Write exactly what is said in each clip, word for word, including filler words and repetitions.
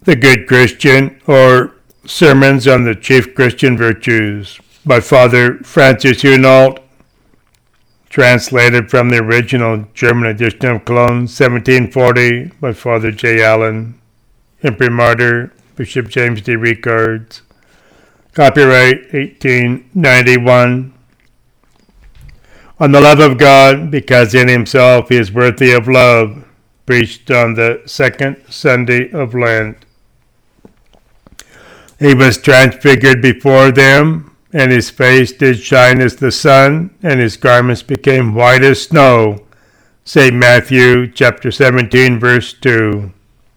The Good Christian, or Sermons on the Chief Christian Virtues, by Father Francis Hunault, translated from the original German edition of Cologne, seventeen forty, by Father J. Allen, Imprimatur, Bishop James D. Ricards, copyright eighteen ninety-one. On the love of God, because in himself he is worthy of love, preached on the second Sunday of Lent. He was transfigured before them, and his face did shine as the sun, and his garments became white as snow. Saint Matthew chapter seventeen, verse two.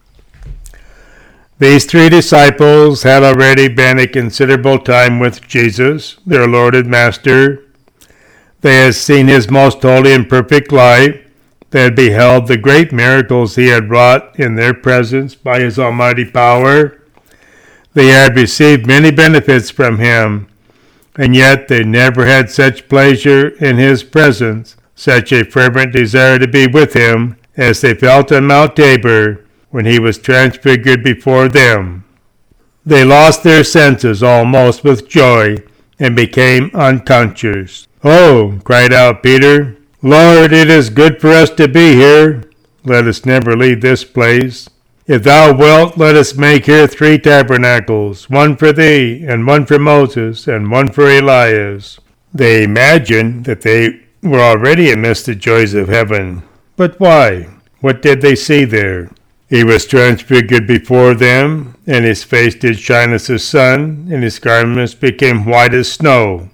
These three disciples had already been a considerable time with Jesus, their Lord and Master. They had seen his most holy and perfect life. They had beheld the great miracles he had wrought in their presence by his almighty power. They had received many benefits from him, and yet they never had such pleasure in his presence, such a fervent desire to be with him, as they felt on Mount Tabor when he was transfigured before them. They lost their senses almost with joy and became unconscious. "Oh," cried out Peter, "Lord, it is good for us to be here. Let us never leave this place. If thou wilt, let us make here three tabernacles, one for thee, and one for Moses, and one for Elias." They imagined that they were already amidst the joys of heaven. But why? What did they see there? He was transfigured before them, and his face did shine as the sun, and his garments became white as snow.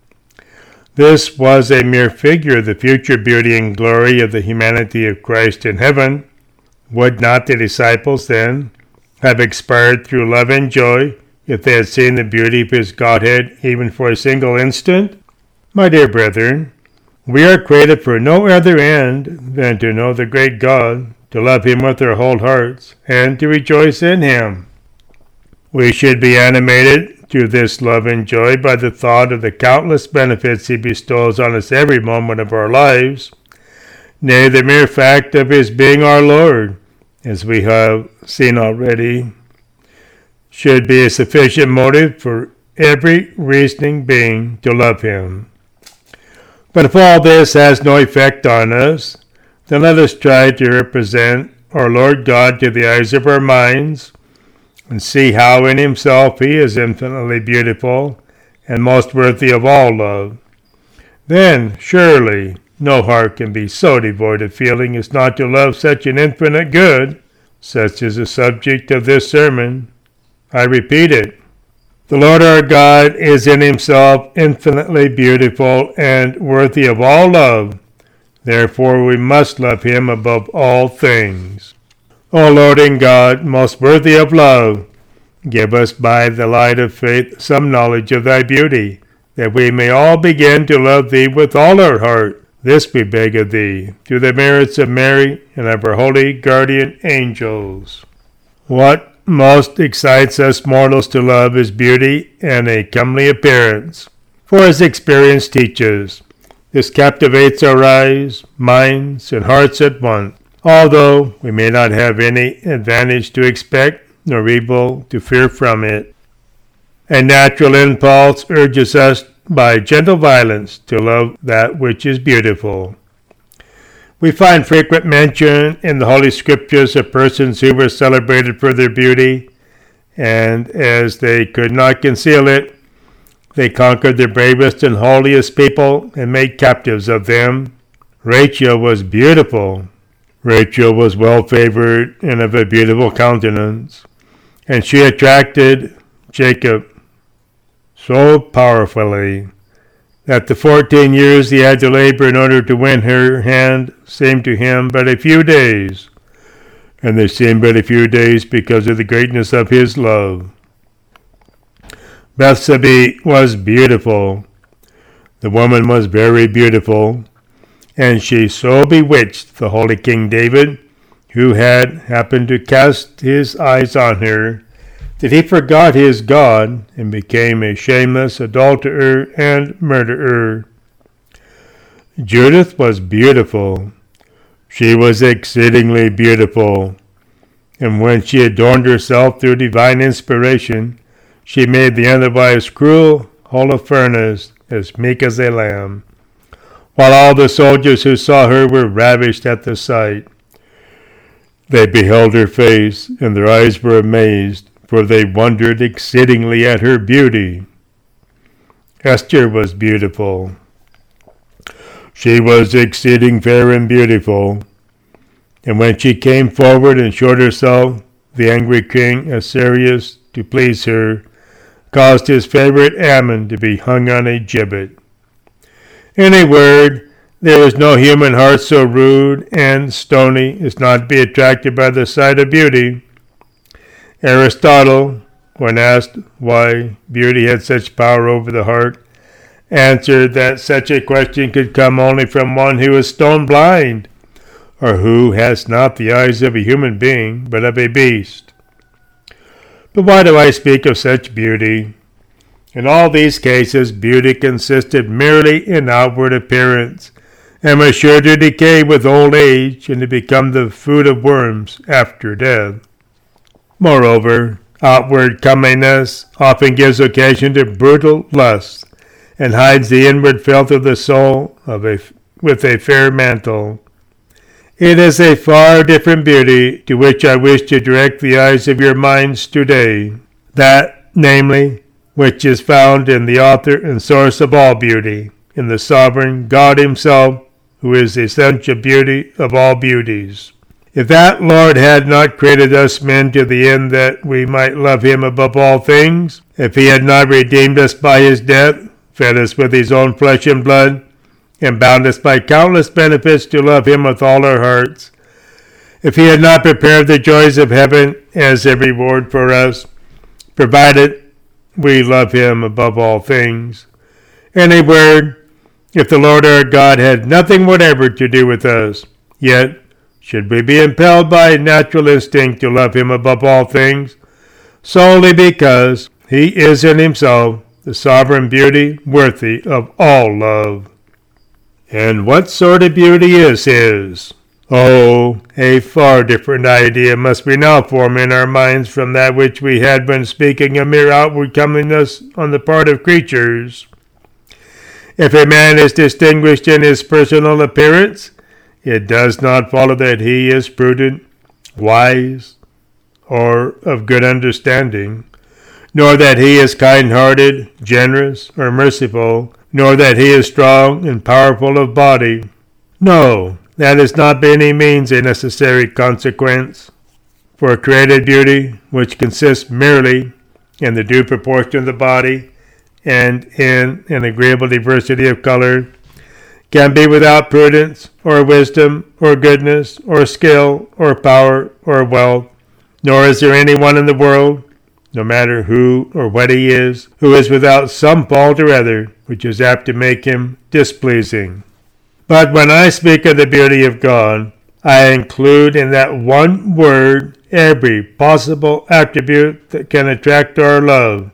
This was a mere figure of the future beauty and glory of the humanity of Christ in heaven. Would not the disciples, then, have expired through love and joy if they had seen the beauty of his Godhead even for a single instant? My dear brethren, we are created for no other end than to know the great God, to love him with our whole hearts, and to rejoice in him. We should be animated through this love and joy by the thought of the countless benefits he bestows on us every moment of our lives. Nay, the mere fact of his being our Lord, as we have seen already, should be a sufficient motive for every reasoning being to love him. But if all this has no effect on us, then let us try to represent our Lord God to the eyes of our minds, and see how in himself he is infinitely beautiful and most worthy of all love. Then, surely, no heart can be so devoid of feeling as not to love such an infinite good. Such is the subject of this sermon. I repeat it. The Lord our God is in himself infinitely beautiful and worthy of all love. Therefore we must love him above all things. O Lord and God, most worthy of love, give us by the light of faith some knowledge of thy beauty, that we may all begin to love thee with all our heart. This we beg of thee, through the merits of Mary and of her holy guardian angels. What most excites us mortals to love is beauty and a comely appearance. For as experience teaches, this captivates our eyes, minds, and hearts at once. Although we may not have any advantage to expect, nor evil to fear from it. A natural impulse urges us by gentle violence to love that which is beautiful. We find frequent mention in the Holy Scriptures of persons who were celebrated for their beauty, and as they could not conceal it, they conquered the bravest and holiest people and made captives of them. Rachel was beautiful. Rachel was well-favored and of a beautiful countenance, and she attracted Jacob so powerfully that the fourteen years he had to labor in order to win her hand seemed to him but a few days, and they seemed but a few days because of the greatness of his love. Bathsheba was beautiful. The woman was very beautiful, and she so bewitched the holy King David, who had happened to cast his eyes on her, that he forgot his God and became a shameless adulterer and murderer. Judith was beautiful. She was exceedingly beautiful. And when she adorned herself through divine inspiration, she made the otherwise cruel Holofernes as meek as a lamb, while all the soldiers who saw her were ravished at the sight. They beheld her face, and their eyes were amazed, for they wondered exceedingly at her beauty. Esther was beautiful. She was exceeding fair and beautiful. And when she came forward and showed herself, the angry king Ahasuerus, to please her, caused his favorite Ammon to be hung on a gibbet. In a word, there is no human heart so rude and stony as not to be attracted by the sight of beauty. Aristotle, when asked why beauty had such power over the heart, answered that such a question could come only from one who is stone blind, or who has not the eyes of a human being, but of a beast. But why do I speak of such beauty? In all these cases, beauty consisted merely in outward appearance, and was sure to decay with old age and to become the food of worms after death. Moreover, outward comeliness often gives occasion to brutal lust, and hides the inward filth of the soul of a, with a fair mantle. It is a far different beauty to which I wish to direct the eyes of your minds today, that, namely, which is found in the author and source of all beauty, in the sovereign God himself, who is the essential beauty of all beauties. If that Lord had not created us men to the end that we might love him above all things, if he had not redeemed us by his death, fed us with his own flesh and blood, and bound us by countless benefits to love him with all our hearts, if he had not prepared the joys of heaven as a reward for us, provided we love him above all things. In a word, if the Lord our God had nothing whatever to do with us, yet should we be impelled by natural instinct to love him above all things, solely because he is in himself the sovereign beauty worthy of all love. And what sort of beauty is his? Oh, a far different idea must we now form in our minds from that which we had when speaking of mere outward comeliness on the part of creatures. If a man is distinguished in his personal appearance, it does not follow that he is prudent, wise, or of good understanding, nor that he is kind-hearted, generous, or merciful, nor that he is strong and powerful of body. No, that is not by any means a necessary consequence. For created beauty, which consists merely in the due proportion of the body, and in an agreeable diversity of color, can be without prudence, or wisdom, or goodness, or skill, or power, or wealth, nor is there any one in the world, no matter who or what he is, who is without some fault or other, which is apt to make him displeasing. But when I speak of the beauty of God, I include in that one word every possible attribute that can attract our love.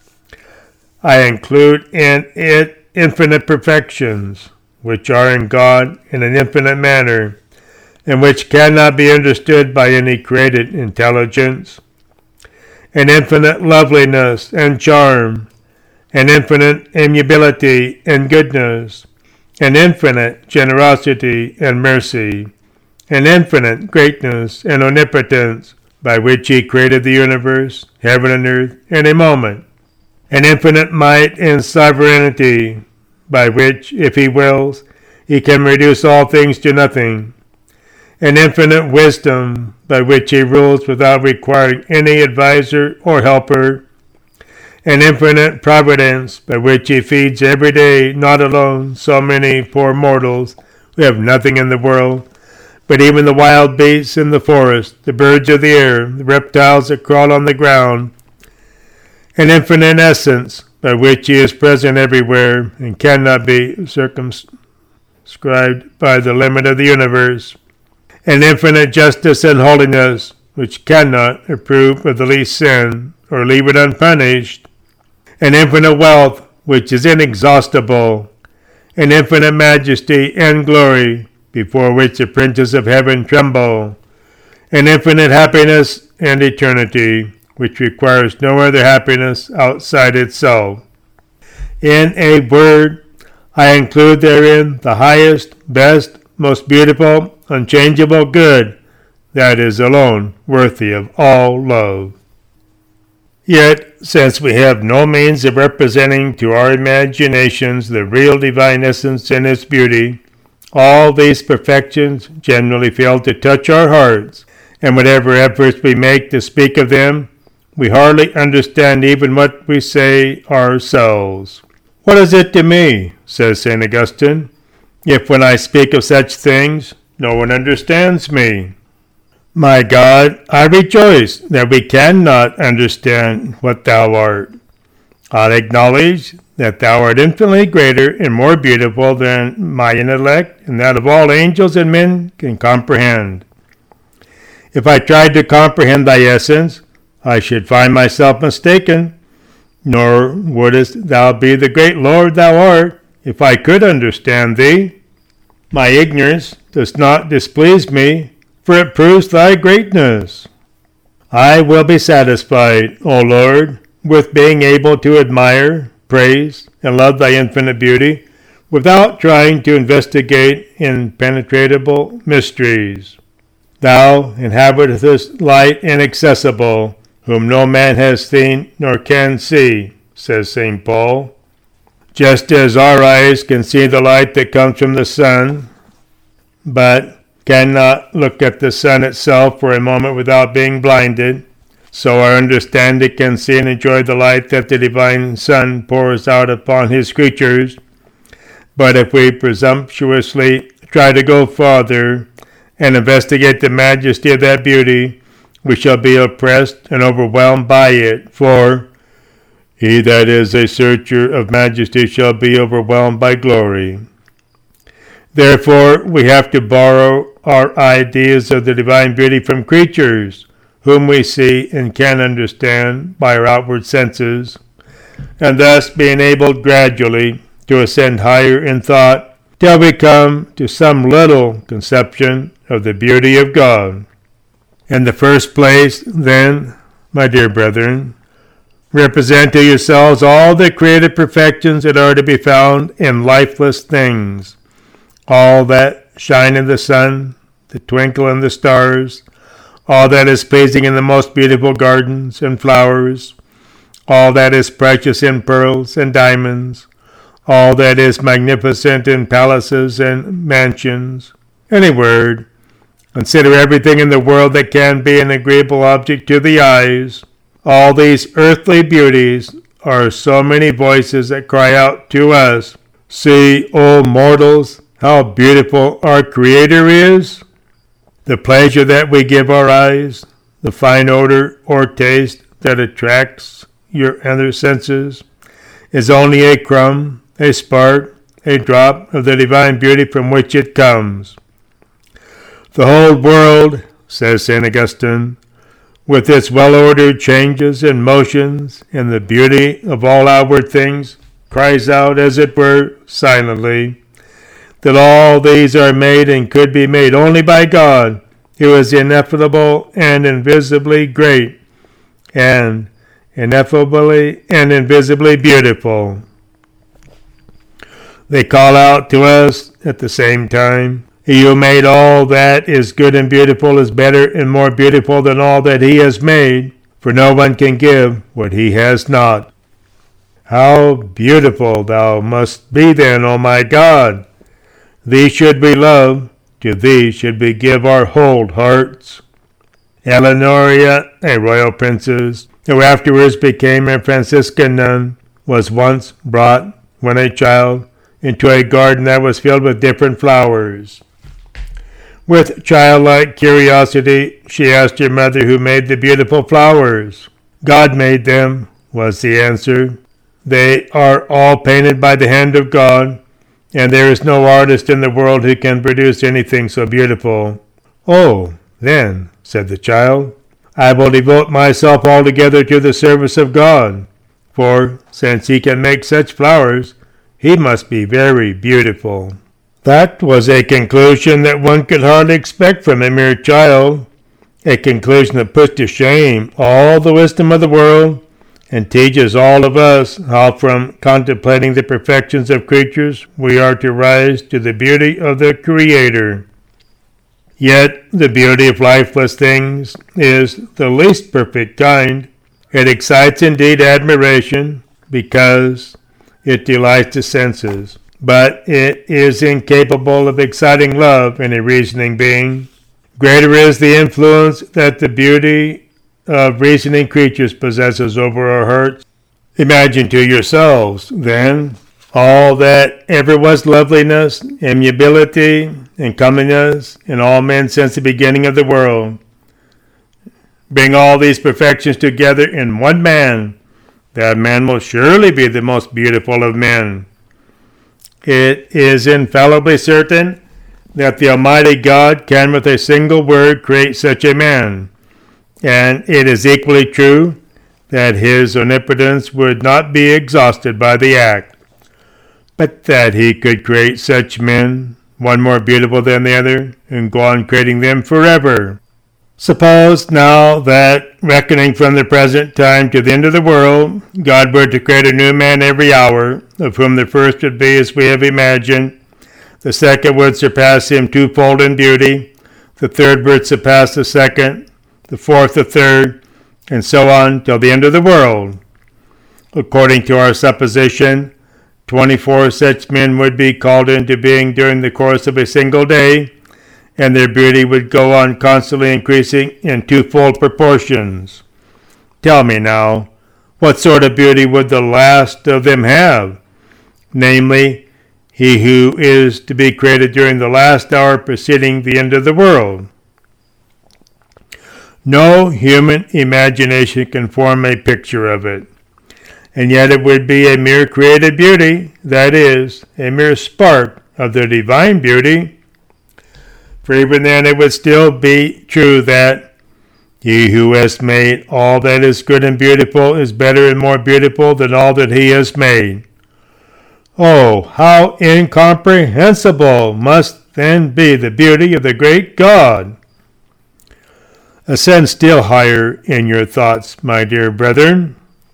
I include in it infinite perfections, which are in God in an infinite manner, and which cannot be understood by any created intelligence, an infinite loveliness and charm, an infinite amiability and goodness, an infinite generosity and mercy, an infinite greatness and omnipotence, by which he created the universe, heaven and earth, in a moment, an infinite might and sovereignty, by which, if he wills, he can reduce all things to nothing, an infinite wisdom, by which he rules without requiring any adviser or helper, an infinite providence, by which he feeds every day, not alone so many poor mortals who have nothing in the world, but even the wild beasts in the forest, the birds of the air, the reptiles that crawl on the ground, an infinite essence, by which he is present everywhere and cannot be circumscribed by the limit of the universe, an infinite justice and holiness, which cannot approve of the least sin or leave it unpunished, an infinite wealth, which is inexhaustible, an infinite majesty and glory, before which the princes of heaven tremble, an infinite happiness and eternity, which requires no other happiness outside itself. In a word, I include therein the highest, best, most beautiful, unchangeable good that is alone worthy of all love. Yet, since we have no means of representing to our imaginations the real divine essence and its beauty, all these perfections generally fail to touch our hearts, and whatever efforts we make to speak of them, we hardly understand even what we say ourselves. What is it to me, says Saint Augustine, if when I speak of such things, no one understands me? My God, I rejoice that we cannot understand what thou art. I acknowledge that thou art infinitely greater and more beautiful than my intellect and that of all angels and men can comprehend. If I tried to comprehend thy essence, I should find myself mistaken, nor wouldest thou be the great Lord thou art, if I could understand thee. My ignorance does not displease me, for it proves thy greatness. I will be satisfied, O Lord, with being able to admire, praise, and love thy infinite beauty, without trying to investigate impenetrable mysteries. Thou inhabitest light inaccessible, whom no man has seen nor can see, says Saint Paul. Just as our eyes can see the light that comes from the sun, but cannot look at the sun itself for a moment without being blinded, so our understanding can see and enjoy the light that the divine sun pours out upon his creatures. But if we presumptuously try to go farther and investigate the majesty of that beauty, we shall be oppressed and overwhelmed by it, for he that is a searcher of majesty shall be overwhelmed by glory. Therefore, we have to borrow our ideas of the divine beauty from creatures, whom we see and can understand by our outward senses, and thus be enabled gradually to ascend higher in thought till we come to some little conception of the beauty of God. In the first place, then, my dear brethren, represent to yourselves all the created perfections that are to be found in lifeless things, all that shine in the sun, the twinkle in the stars, all that is pleasing in the most beautiful gardens and flowers, all that is precious in pearls and diamonds, all that is magnificent in palaces and mansions. In a word, consider everything in the world that can be an agreeable object to the eyes. All these earthly beauties are so many voices that cry out to us, "See, O mortals, how beautiful our Creator is!" The pleasure that we give our eyes, the fine odor or taste that attracts your other senses, is only a crumb, a spark, a drop of the divine beauty from which it comes. The whole world, says Saint Augustine, with its well-ordered changes and motions and the beauty of all outward things, cries out, as it were, silently, that all these are made and could be made only by God, who is ineffable and invisibly great, and ineffably and invisibly beautiful. They call out to us at the same time, He who made all that is good and beautiful is better and more beautiful than all that he has made, for no one can give what he has not. How beautiful thou must be then, O my God! Thee should we love, to thee should we give our whole hearts. Eleonoria, a royal princess, who afterwards became a Franciscan nun, was once brought, when a child, into a garden that was filled with different flowers. With childlike curiosity, she asked her mother who made the beautiful flowers. God made them, was the answer. They are all painted by the hand of God, and there is no artist in the world who can produce anything so beautiful. Oh, then, said the child, I will devote myself altogether to the service of God, for since he can make such flowers, he must be very beautiful. That was a conclusion that one could hardly expect from a mere child, a conclusion that puts to shame all the wisdom of the world and teaches all of us how from contemplating the perfections of creatures we are to rise to the beauty of the Creator. Yet the beauty of lifeless things is the least perfect kind. It excites indeed admiration because it delights the senses, but it is incapable of exciting love in a reasoning being. Greater is the influence that the beauty of reasoning creatures possesses over our hearts. Imagine to yourselves, then, all that ever was loveliness, amiability, and comeliness in all men since the beginning of the world. Bring all these perfections together in one man. That man will surely be the most beautiful of men. It is infallibly certain that the Almighty God can with a single word create such a man, and it is equally true that his omnipotence would not be exhausted by the act, but that he could create such men, one more beautiful than the other, and go on creating them forever. Suppose now that, reckoning from the present time to the end of the world, God were to create a new man every hour, of whom the first would be as we have imagined, the second would surpass him twofold in beauty, the third would surpass the second, the fourth the third, and so on till the end of the world. According to our supposition, twenty-four such men would be called into being during the course of a single day, and their beauty would go on constantly increasing in twofold proportions. Tell me now, what sort of beauty would the last of them have? Namely, he who is to be created during the last hour preceding the end of the world. No human imagination can form a picture of it, and yet it would be a mere created beauty, that is, a mere spark of the divine beauty. For even then it would still be true that he who has made all that is good and beautiful is better and more beautiful than all that he has made. Oh, how incomprehensible must then be the beauty of the great God! Ascend still higher in your thoughts, my dear brethren.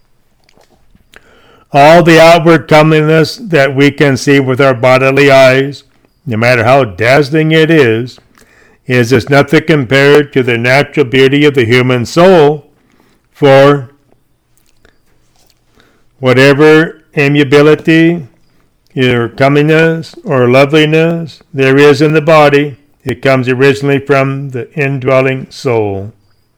All the outward comeliness that we can see with our bodily eyes, no matter how dazzling it is, is as nothing compared to the natural beauty of the human soul, for whatever amiability or comeliness or loveliness there is in the body, it comes originally from the indwelling soul.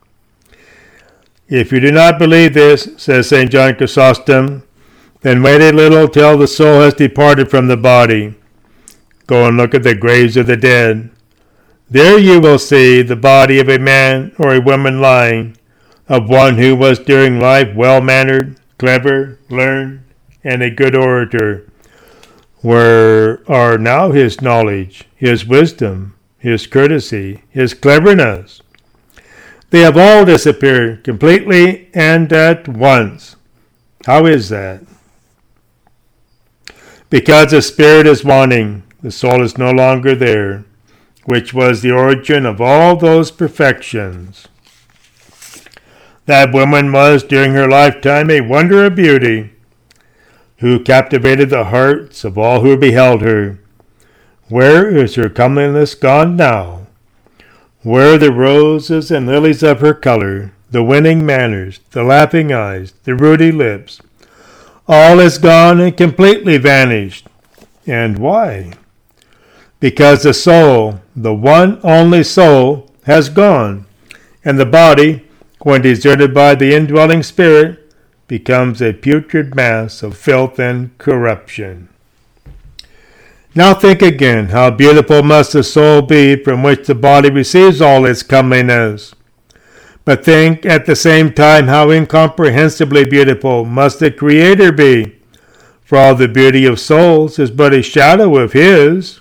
If you do not believe this, says Saint John Chrysostom, then wait a little till the soul has departed from the body. Go and look at the graves of the dead. There you will see the body of a man or a woman lying, of one who was during life well-mannered, clever, learned, and a good orator. Where are now his knowledge, his wisdom, his courtesy, his cleverness? They have all disappeared completely and at once. How is that? Because the spirit is wanting, the soul is no longer there, which was the origin of all those perfections. That woman was during her lifetime a wonder of beauty, who captivated the hearts of all who beheld her. Where is her comeliness gone now? Where are the roses and lilies of her color, the winning manners, the laughing eyes, the ruddy lips? All is gone and completely vanished. And why? Because the soul, the one only soul, has gone, and the body, when deserted by the indwelling spirit, becomes a putrid mass of filth and corruption. Now think again, how beautiful must the soul be from which the body receives all its comeliness. But think at the same time how incomprehensibly beautiful must the Creator be, for all the beauty of souls is but a shadow of His.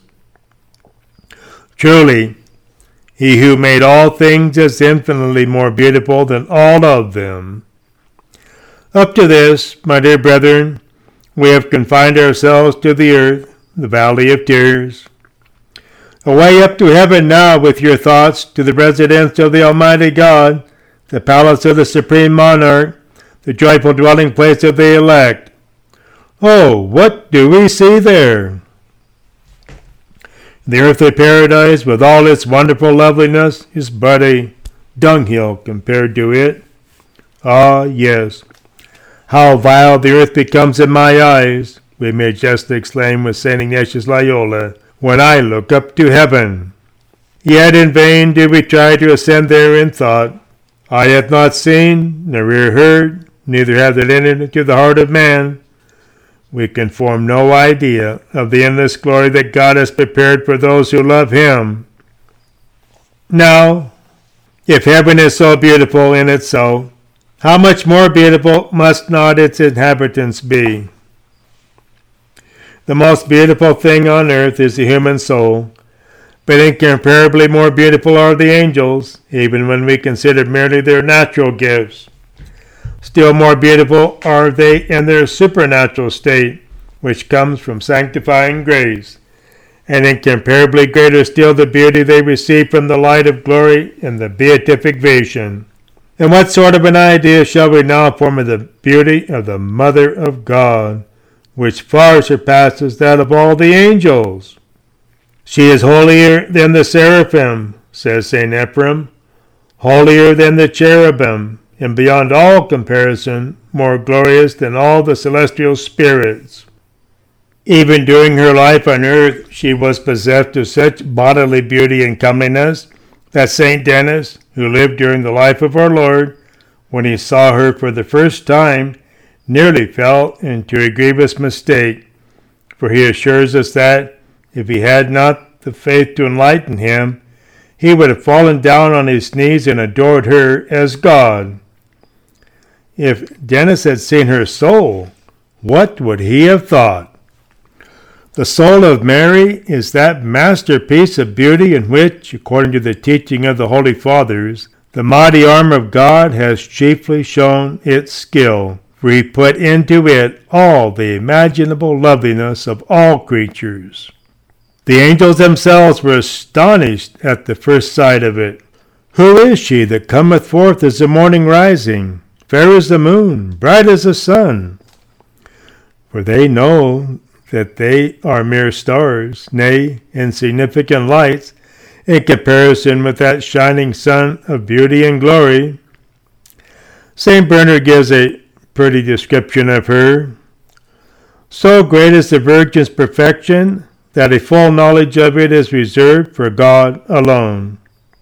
Truly, He who made all things is infinitely more beautiful than all of them. Up to this, my dear brethren, we have confined ourselves to the earth, the valley of tears. Away up to heaven now with your thoughts, to the residence of the Almighty God, the palace of the Supreme Monarch, the joyful dwelling place of the elect. Oh, what do we see there? The earthly paradise, with all its wonderful loveliness, is but a dunghill compared to it. Ah, yes. How vile the earth becomes in my eyes, we may justly exclaim with Saint Ignatius Loyola, when I look up to heaven. Yet in vain do we try to ascend there in thought. Eye hath not seen, nor ear heard, neither hath it entered into the heart of man. We can form no idea of the endless glory that God has prepared for those who love Him. Now, if heaven is so beautiful in itself, how much more beautiful must not its inhabitants be? The most beautiful thing on earth is the human soul, but incomparably more beautiful are the angels, even when we consider merely their natural gifts. Still more beautiful are they in their supernatural state, which comes from sanctifying grace, and incomparably greater still the beauty they receive from the light of glory in the beatific vision. And what sort of an idea shall we now form of the beauty of the Mother of God, which far surpasses that of all the angels? She is holier than the seraphim, says Saint Ephraim, holier than the cherubim, and beyond all comparison, more glorious than all the celestial spirits. Even during her life on earth, she was possessed of such bodily beauty and comeliness that Saint Denis, who lived during the life of our Lord, when he saw her for the first time, nearly fell into a grievous mistake, for he assures us that, if he had not the faith to enlighten him, he would have fallen down on his knees and adored her as God. If Denis had seen her soul, what would he have thought? The soul of Mary is that masterpiece of beauty in which, according to the teaching of the Holy Fathers, the mighty arm of God has chiefly shown its skill, for he put into it all the imaginable loveliness of all creatures. The angels themselves were astonished at the first sight of it. Who is she that cometh forth as the morning rising, fair as the moon, bright as the sun? For they know that they are mere stars, nay, insignificant lights, in comparison with that shining sun of beauty and glory. Saint Bernard gives a pretty description of her. So great is the Virgin's perfection that a full knowledge of it is reserved for God alone.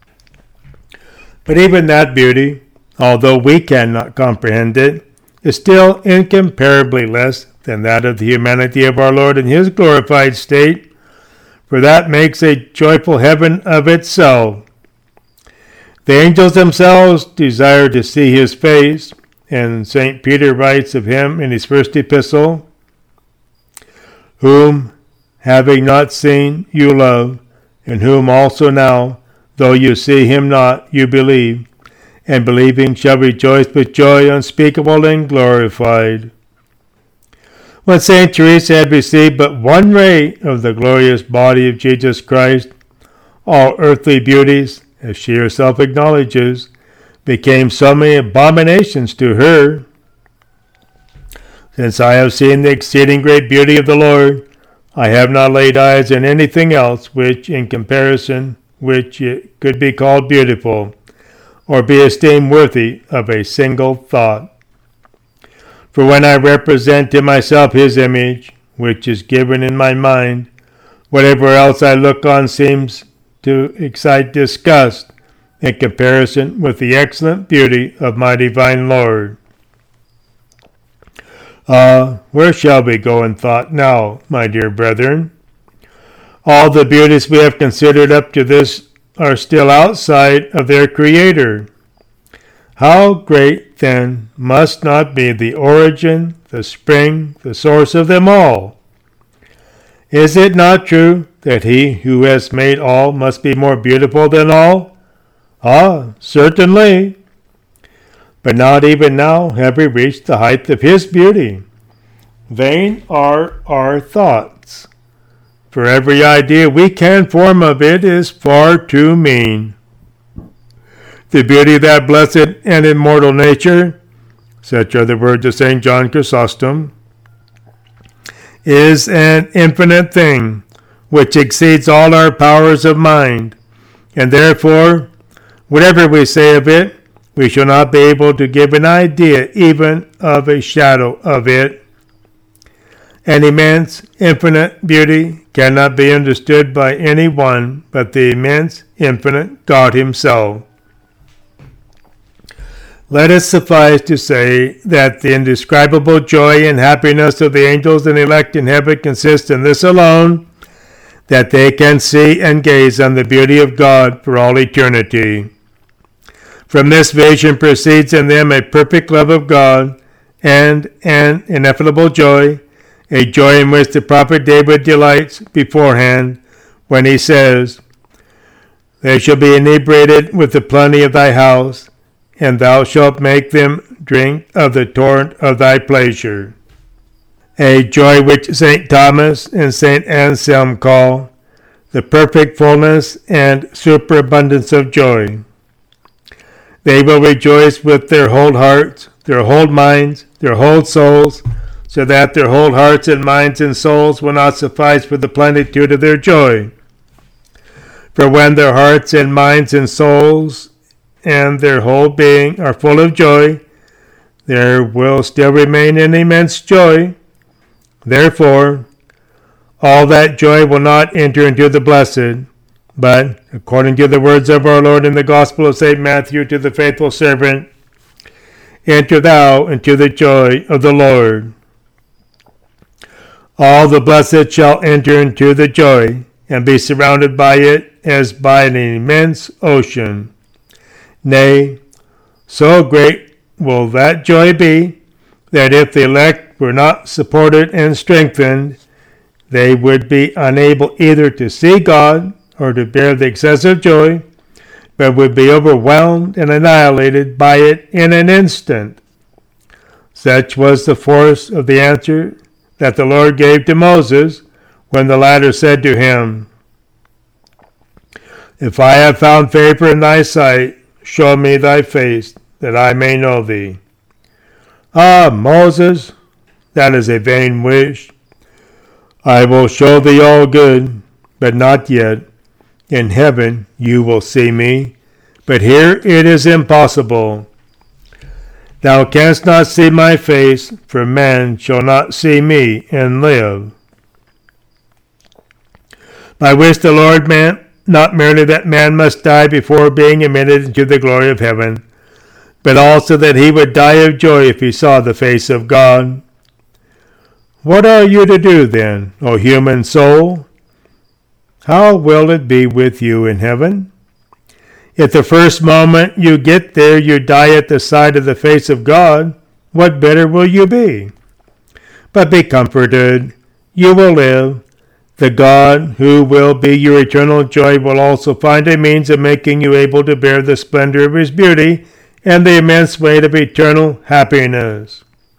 But even that beauty, although we cannot comprehend it, is still incomparably less than that of the humanity of our Lord in His glorified state, for that makes a joyful heaven of itself. The angels themselves desire to see His face, and Saint Peter writes of Him in his first epistle, whom, having not seen, you love, in whom also now, though you see Him not, you believe, and believing shall rejoice with joy unspeakable and glorified. When Saint Teresa had received but one ray of the glorious body of Jesus Christ, all earthly beauties, as she herself acknowledges, became so many abominations to her. Since I have seen the exceeding great beauty of the Lord, I have not laid eyes on anything else which, in comparison, which it could be called beautiful, or be esteemed worthy of a single thought. For when I represent to myself His image, which is given in my mind, whatever else I look on seems to excite disgust in comparison with the excellent beauty of my divine Lord. Ah, uh, where shall we go in thought now, my dear brethren? All the beauties we have considered up to this are still outside of their Creator. How great, then, must not be the origin, the spring, the source of them all? Is it not true that He who has made all must be more beautiful than all? Ah, certainly. But not even now have we reached the height of His beauty. Vain are our thoughts. for every idea we can form of it is far too mean. The beauty of that blessed and immortal nature, such are the words of Saint John Chrysostom, is an infinite thing, which exceeds all our powers of mind, and therefore, whatever we say of it, we shall not be able to give an idea even of a shadow of it. An immense, infinite beauty cannot be understood by any one but the immense, infinite God himself. Let it suffice to say that the indescribable joy and happiness of the angels and elect in heaven consists in this alone, that they can see and gaze on the beauty of God for all eternity. From this vision proceeds in them a perfect love of God and an ineffable joy, a joy in which the prophet David delights beforehand when he says, "They shall be inebriated with the plenty of thy house, and thou shalt make them drink of the torrent of thy pleasure." A joy which Saint Thomas and Saint Anselm call the perfect fullness and superabundance of joy. They will rejoice with their whole hearts, their whole minds, their whole souls, so that their whole hearts and minds and souls will not suffice for the plenitude of their joy. For when their hearts and minds and souls and their whole being are full of joy, there will still remain an immense joy. Therefore, all that joy will not enter into the blessed, but, according to the words of our Lord in the Gospel of Saint Matthew to the faithful servant, "Enter thou into the joy of the Lord." All the blessed shall enter into the joy and be surrounded by it as by an immense ocean. Nay, so great will that joy be, that if the elect were not supported and strengthened, they would be unable either to see God or to bear the excessive joy, but would be overwhelmed and annihilated by it in an instant. Such was the force of the answer that the Lord gave to Moses when the latter said to him, "If I have found favor in thy sight, show me thy face, that I may know thee." "Ah, Moses, that is a vain wish. I will show thee all good, but not yet. In heaven you will see me, but here it is impossible. Thou canst not see my face, for man shall not see me and live." By which the Lord meant not merely that man must die before being admitted into the glory of heaven, but also that he would die of joy if he saw the face of God. What are you to do then, O human soul? How will it be with you in heaven? If the first moment you get there you die at the sight of the face of God, what better will you be? But be comforted, you will live. The God who will be your eternal joy will also find a means of making you able to bear the splendor of his beauty and the immense weight of eternal happiness.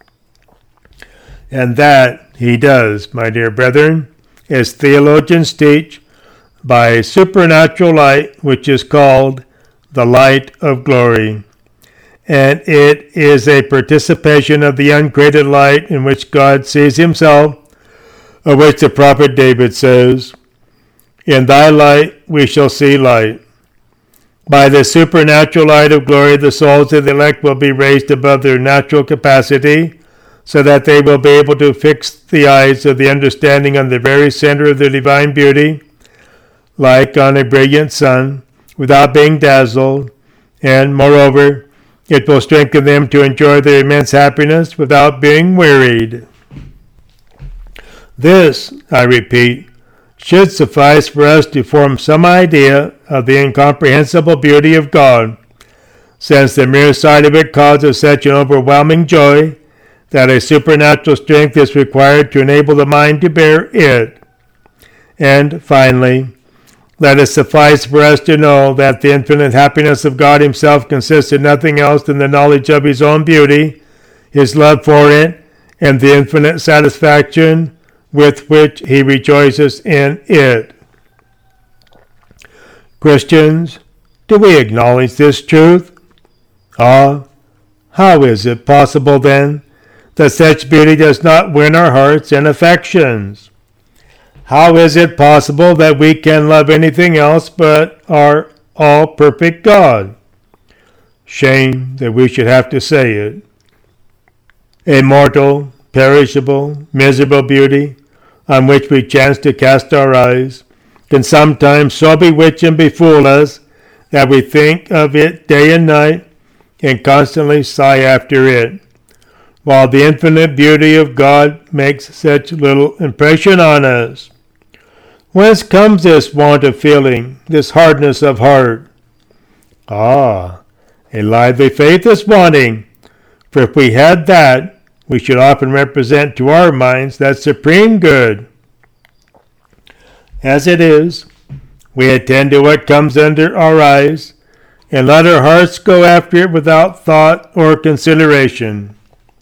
And that he does, my dear brethren, as theologians teach, by supernatural light, which is called the light of glory. And it is a participation of the uncreated light in which God sees himself, of which the prophet David says, "In thy light we shall see light." By the supernatural light of glory, the souls of the elect will be raised above their natural capacity, so that they will be able to fix the eyes of the understanding on the very center of the divine beauty, like on a brilliant sun, without being dazzled, and, moreover, it will strengthen them to enjoy their immense happiness without being wearied. This, I repeat, should suffice for us to form some idea of the incomprehensible beauty of God, since the mere sight of it causes such an overwhelming joy that a supernatural strength is required to enable the mind to bear it. And, finally, let it suffice for us to know that the infinite happiness of God himself consists in nothing else than the knowledge of his own beauty, his love for it, and the infinite satisfaction with which he rejoices in it. Christians, do we acknowledge this truth? Ah, how is it possible then that such beauty does not win our hearts and affections? How is it possible that we can love anything else but our all-perfect God? Shame that we should have to say it. Immortal, perishable, miserable beauty, on which we chance to cast our eyes, can sometimes so bewitch and befool us that we think of it day and night and constantly sigh after it, while the infinite beauty of God makes such little impression on us. Whence comes this want of feeling, this hardness of heart? Ah, a lively faith is wanting, for if we had that, we should often represent to our minds that supreme good. As it is, we attend to what comes under our eyes, and let our hearts go after it without thought or consideration.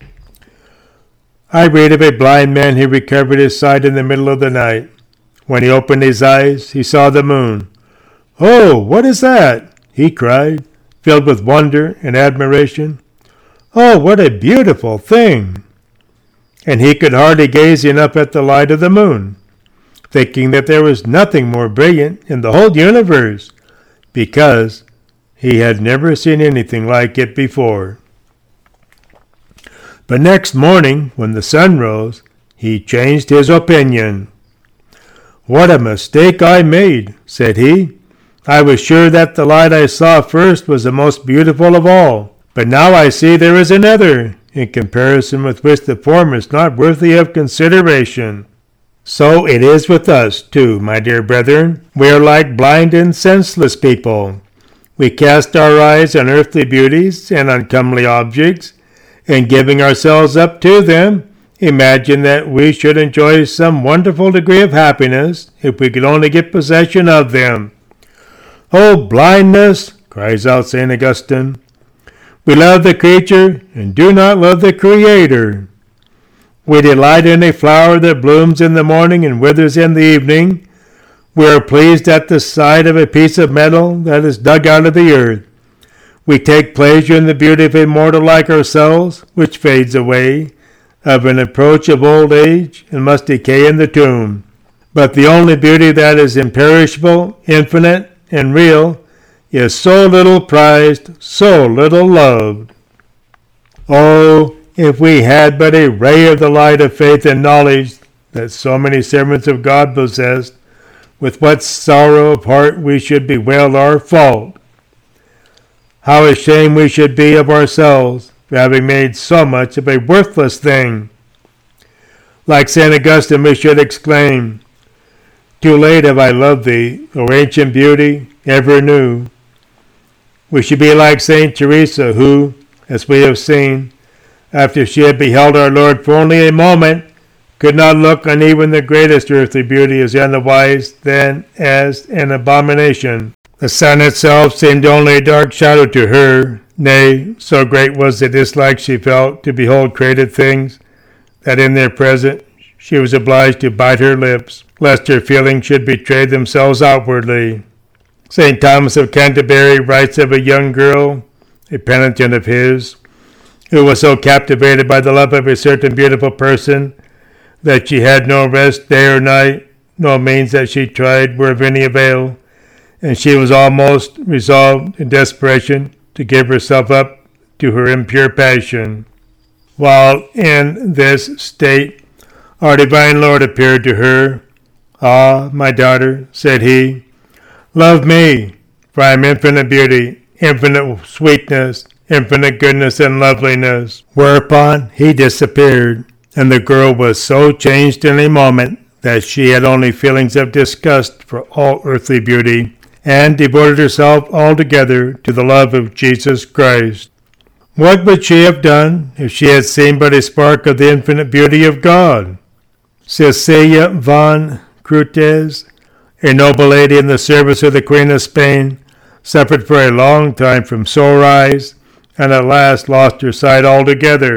I read of a blind man who recovered his sight in the middle of the night. When he opened his eyes, he saw the moon. "Oh, what is that?" he cried, filled with wonder and admiration. "Oh, what a beautiful thing!" And he could hardly gaze enough at the light of the moon, thinking that there was nothing more brilliant in the whole universe, because he had never seen anything like it before. But next morning, when the sun rose, he changed his opinion. "What a mistake I made," said he. "I was sure that the light I saw first was the most beautiful of all, but now I see there is another, in comparison with which the former is not worthy of consideration." So it is with us, too, my dear brethren. We are like blind and senseless people. We cast our eyes on earthly beauties and on comely objects, and giving ourselves up to them, imagine that we should enjoy some wonderful degree of happiness if we could only get possession of them. "Oh, blindness!" cries out Saint Augustine. "We love the creature and do not love the Creator. We delight in a flower that blooms in the morning and withers in the evening. We are pleased at the sight of a piece of metal that is dug out of the earth. We take pleasure in the beauty of a mortal like ourselves, which fades away, of an approach of old age, and must decay in the tomb. But the only beauty that is imperishable, infinite, and real is so little prized, so little loved. Oh, if we had but a ray of the light of faith and knowledge that so many servants of God possessed, with what sorrow of heart we should bewail our fault. How ashamed we should be of ourselves for having made so much of a worthless thing. Like Saint Augustine, we should exclaim, "Too late have I loved thee, O ancient beauty, ever new." We should be like Saint Teresa, who, as we have seen, after she had beheld our Lord for only a moment, could not look on even the greatest earthly beauty as otherwise than as an abomination. The sun itself seemed only a dark shadow to her. Nay, so great was the dislike she felt to behold created things, that in their presence she was obliged to bite her lips, lest her feelings should betray themselves outwardly. Saint Thomas of Canterbury writes of a young girl, a penitent of his, who was so captivated by the love of a certain beautiful person that she had no rest day or night, no means that she tried were of any avail, and she was almost resolved in desperation to give herself up to her impure passion. While in this state, our divine Lord appeared to her. "Ah, my daughter," said he, "love me, for I am infinite beauty, infinite sweetness, infinite goodness and loveliness." Whereupon he disappeared, and the girl was so changed in a moment that she had only feelings of disgust for all earthly beauty, and devoted herself altogether to the love of Jesus Christ. What would she have done if she had seen but a spark of the infinite beauty of God? Cecilia von Crutes, a noble lady in the service of the Queen of Spain, suffered for a long time from sore eyes, and at last lost her sight altogether.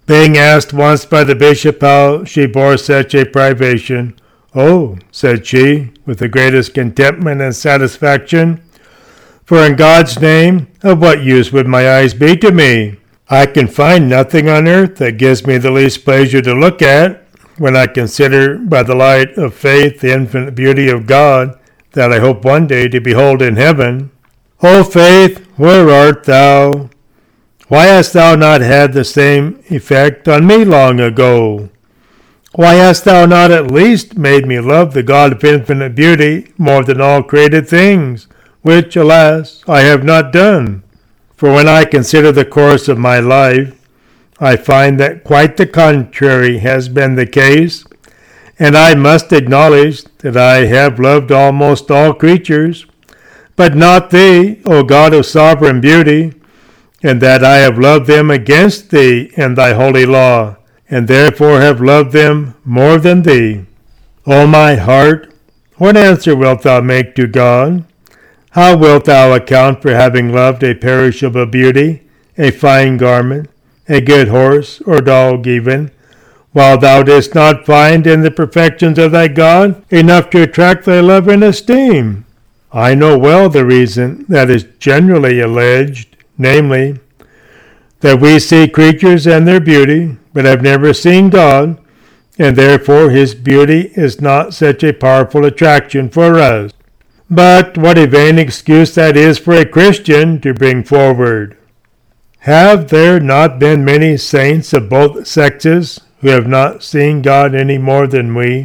Being asked once by the bishop how she bore such a privation, "Oh," said she, with the greatest contentment and satisfaction, "for in God's name, of what use would my eyes be to me? I can find nothing on earth that gives me the least pleasure to look at, when I consider by the light of faith the infinite beauty of God that I hope one day to behold in heaven. O faith, where art thou? Why hast thou not had the same effect on me long ago? Why hast thou not at least made me love the God of infinite beauty more than all created things, which, alas, I have not done? For when I consider the course of my life, I find that quite the contrary has been the case, and I must acknowledge that I have loved almost all creatures, but not thee, O God of sovereign beauty, and that I have loved them against thee and thy holy law, and therefore have loved them more than thee. O my heart, what answer wilt thou make to God? How wilt thou account for having loved a perishable beauty, a fine garment, a good horse, or dog even, while thou didst not find in the perfections of thy God enough to attract thy love and esteem? I know well the reason that is generally alleged, namely, that we see creatures and their beauty, but have never seen God, and therefore his beauty is not such a powerful attraction for us. But what a vain excuse that is for a Christian to bring forward. Have there not been many saints of both sexes who have not seen God any more than we?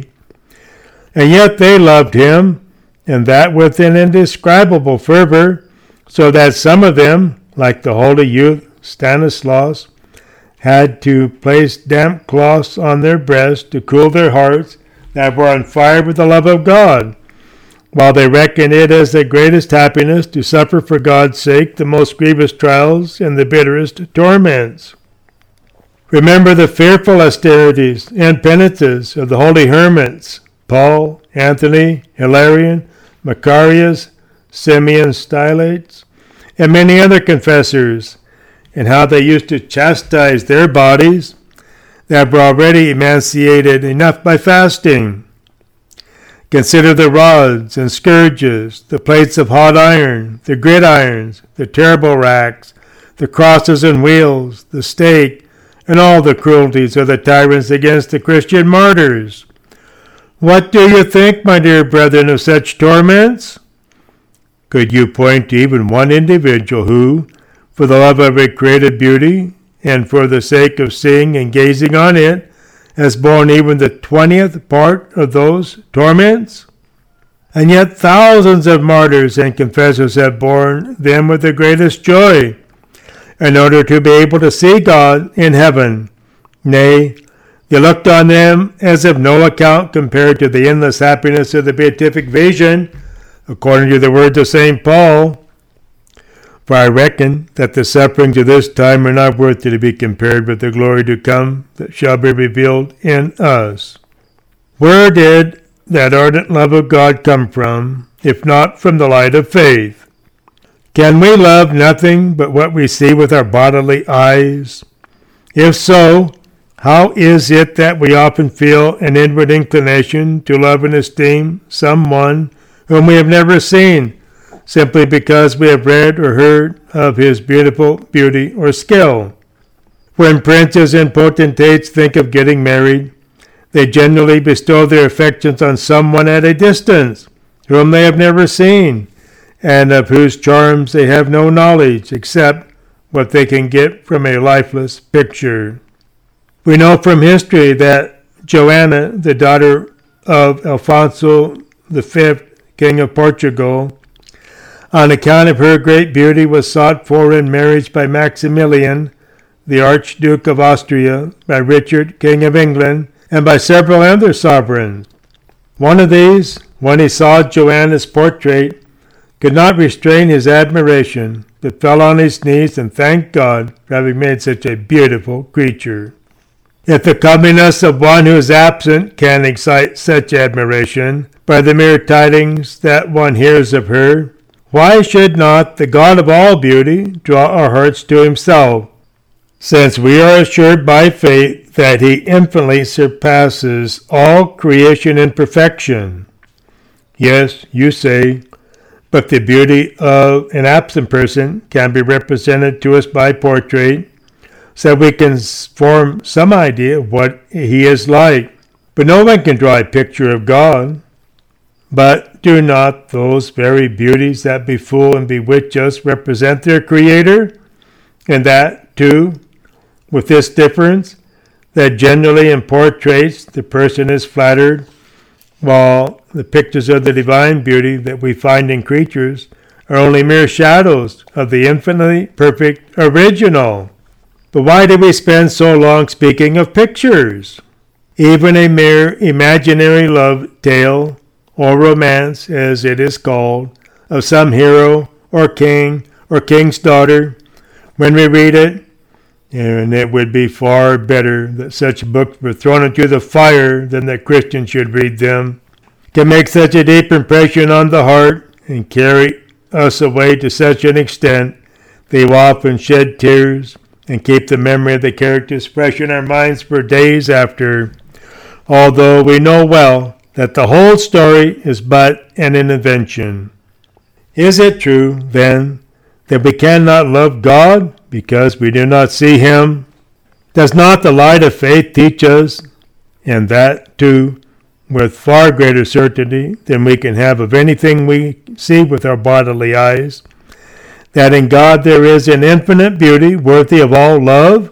And yet they loved him, and that with an indescribable fervor, so that some of them, like the holy youth Stanislaus, had to place damp cloths on their breasts to cool their hearts that were on fire with the love of God, while they reckoned it as the greatest happiness to suffer for God's sake the most grievous trials and the bitterest torments. Remember the fearful austerities and penances of the holy hermits, Paul, Anthony, Hilarion, Macarius, Simeon Stylites, and many other confessors, and how they used to chastise their bodies that were already emaciated enough by fasting. Consider the rods and scourges, the plates of hot iron, the gridirons, the terrible racks, the crosses and wheels, the stake, and all the cruelties of the tyrants against the Christian martyrs. What do you think, my dear brethren, of such torments? Could you point to even one individual who, for the love of a created beauty, and for the sake of seeing and gazing on it, has borne even the twentieth part of those torments? And yet thousands of martyrs and confessors have borne them with the greatest joy, in order to be able to see God in heaven. Nay, they looked on them as of no account compared to the endless happiness of the beatific vision, according to the words of Saint Paul. For I reckon that the sufferings of this time are not worthy to be compared with the glory to come that shall be revealed in us. Where did that ardent love of God come from, if not from the light of faith? Can we love nothing but what we see with our bodily eyes? If so, how is it that we often feel an inward inclination to love and esteem someone whom we have never seen, simply because we have read or heard of his beautiful beauty or skill? When princes and potentates think of getting married, they generally bestow their affections on someone at a distance, whom they have never seen, and of whose charms they have no knowledge except what they can get from a lifeless picture. We know from history that Joanna, the daughter of Alfonso the Fifth, King of Portugal, on account of her great beauty, was sought for in marriage by Maximilian, the Archduke of Austria, by Richard, King of England, and by several other sovereigns. One of these, when he saw Joanna's portrait, could not restrain his admiration, but fell on his knees and thanked God for having made such a beautiful creature. If the comeliness of one who is absent can excite such admiration by the mere tidings that one hears of her, why should not the God of all beauty draw our hearts to himself? since we are assured by faith that he infinitely surpasses all creation in perfection. Yes, you say, but the beauty of an absent person can be represented to us by portrait, so we can form some idea of what he is like. But no one can draw a picture of God. But do not those very beauties that befool and bewitch us represent their Creator? And that, too, with this difference, that generally in portraits the person is flattered, while the pictures of the divine beauty that we find in creatures are only mere shadows of the infinitely perfect original. But why do we spend so long speaking of pictures? Even a mere imaginary love tale, or romance, as it is called, of some hero or king or king's daughter, when we read it, and it would be far better that such books were thrown into the fire than that Christians should read them, can make such a deep impression on the heart and carry us away to such an extent they will often shed tears and keep the memory of the characters fresh in our minds for days after, although we know well that the whole story is but an invention. Is it true, then, that we cannot love God because we do not see him? Does not the light of faith teach us, and that, too, with far greater certainty than we can have of anything we see with our bodily eyes, that in God there is an infinite beauty worthy of all love?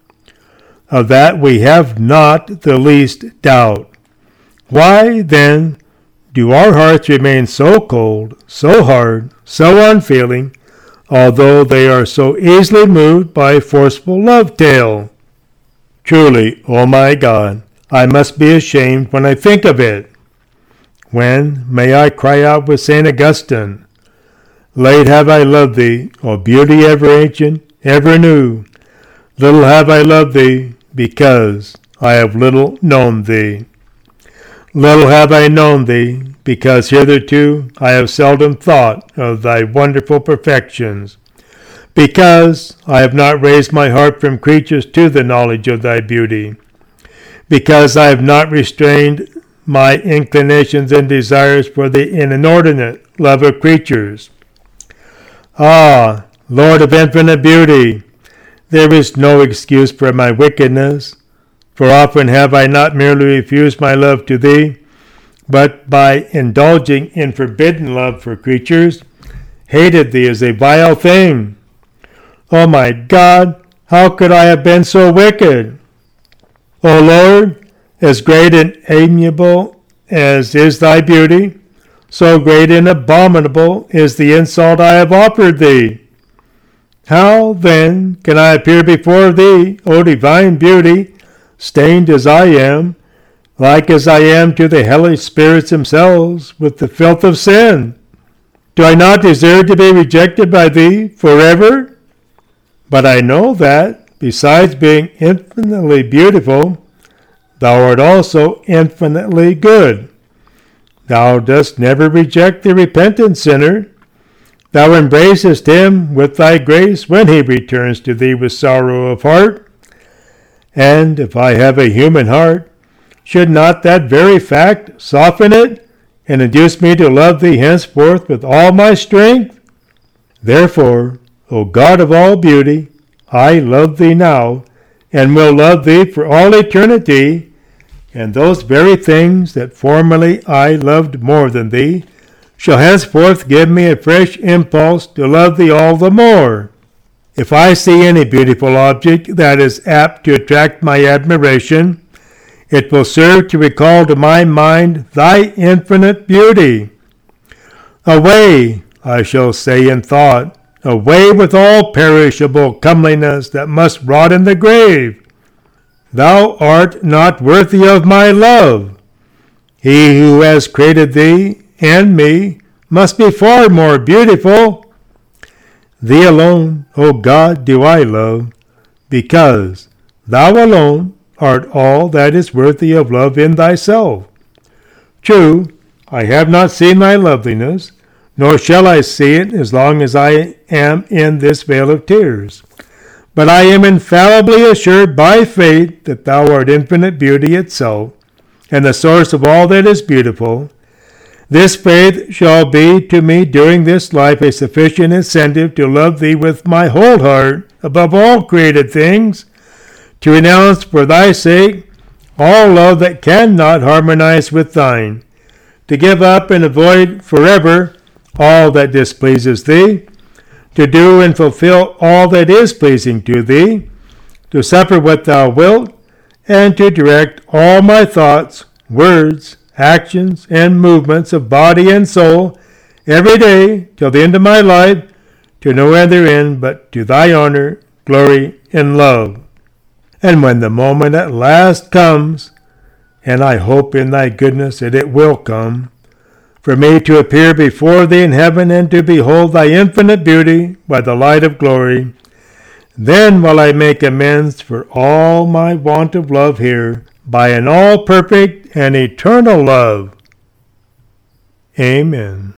Of that we have not the least doubt. Why, then, do our hearts remain so cold, so hard, so unfeeling, although they are so easily moved by a forceful love tale? Truly, O my God, I must be ashamed when I think of it. When may I cry out with Saint Augustine, late have I loved thee, O beauty ever ancient, ever new. Little have I loved thee, because I have little known thee. Little have I known thee, because hitherto I have seldom thought of thy wonderful perfections, because I have not raised my heart from creatures to the knowledge of thy beauty, because I have not restrained my inclinations and desires for the inordinate love of creatures. Ah, Lord of infinite beauty, there is no excuse for my wickedness, for often have I not merely refused my love to thee, but by indulging in forbidden love for creatures, hated thee as a vile thing. O my God, how could I have been so wicked? O Lord, as great and amiable as is thy beauty, so great and abominable is the insult I have offered thee. How, then, can I appear before thee, O divine beauty, stained as I am, like as I am to the hellish spirits themselves, with the filth of sin? Do I not deserve to be rejected by thee forever? But I know that, besides being infinitely beautiful, thou art also infinitely good. Thou dost never reject the repentant sinner. Thou embracest him with thy grace when he returns to thee with sorrow of heart. And if I have a human heart, should not that very fact soften it and induce me to love thee henceforth with all my strength? Therefore, O God of all beauty, I love thee now, and will love thee for all eternity, and those very things that formerly I loved more than thee shall henceforth give me a fresh impulse to love thee all the more. If I see any beautiful object that is apt to attract my admiration, it will serve to recall to my mind thy infinite beauty. Away, I shall say in thought, away with all perishable comeliness that must rot in the grave. Thou art not worthy of my love. He who has created thee and me must be far more beautiful. Thee alone, O God, do I love, because thou alone art all that is worthy of love in thyself. True, I have not seen thy loveliness, nor shall I see it as long as I am in this vale of tears. But I am infallibly assured by faith that thou art infinite beauty itself, and the source of all that is beautiful. This faith shall be to me during this life a sufficient incentive to love thee with my whole heart above all created things, to renounce for thy sake all love that cannot harmonize with thine, to give up and avoid forever all that displeases thee, to do and fulfill all that is pleasing to thee, to suffer what thou wilt, and to direct all my thoughts, words, actions, and movements of body and soul every day till the end of my life, to no other end but to thy honor, glory, and love. And when the moment at last comes, and I hope in thy goodness that it will come, for me to appear before thee in heaven and to behold thy infinite beauty by the light of glory, then will I make amends for all my want of love here by an all-perfect and eternal love. Amen.